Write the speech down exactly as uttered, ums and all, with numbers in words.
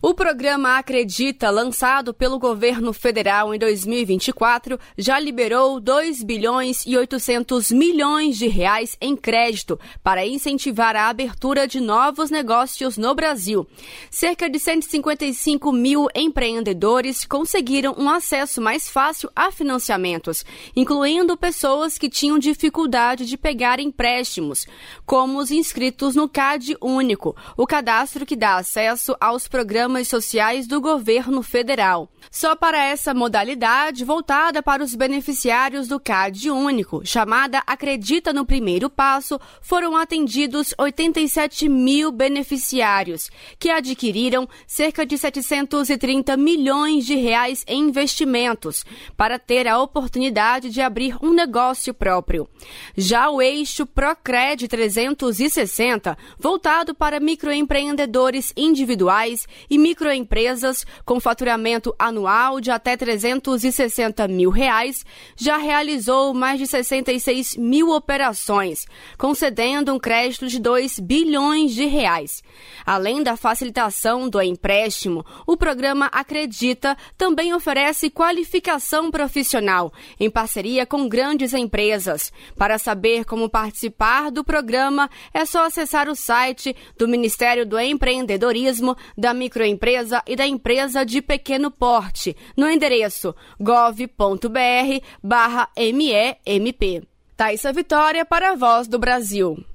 O programa Acredita, lançado pelo governo federal em dois mil e vinte e quatro, já liberou dois bilhões e oitocentos milhões de reais em crédito para incentivar a abertura de novos negócios no Brasil. Cerca de cento e cinquenta e cinco mil empreendedores conseguiram um acesso mais fácil a financiamentos, incluindo pessoas que tinham dificuldade de pegar empréstimos, como os inscritos no C A D Único, o cadastro que dá acesso aos programas sociais do governo federal. Só para essa modalidade voltada para os beneficiários do C A D Único, chamada Acredita no Primeiro Passo, foram atendidos oitenta e sete mil beneficiários, que adquiriram cerca de setecentos e trinta milhões de reais em investimentos, para ter a oportunidade de abrir um negócio próprio. Já o eixo Procred trezentos e sessenta, voltado para microempreendedores individuais e microempresas com faturamento anual de até trezentos e sessenta mil reais, já realizou mais de sessenta e seis mil operações, concedendo um crédito de dois bilhões de reais. Além da facilitação do empréstimo, o programa Acredita também oferece qualificação profissional, em parceria com grandes empresas. Para saber como participar do programa, é só acessar o site do Ministério do Empreendedorismo, da Microempresa e da Empresa de Pequeno Porte, no endereço gov ponto br barra M E M P. Thaisa Vitória para a Voz do Brasil.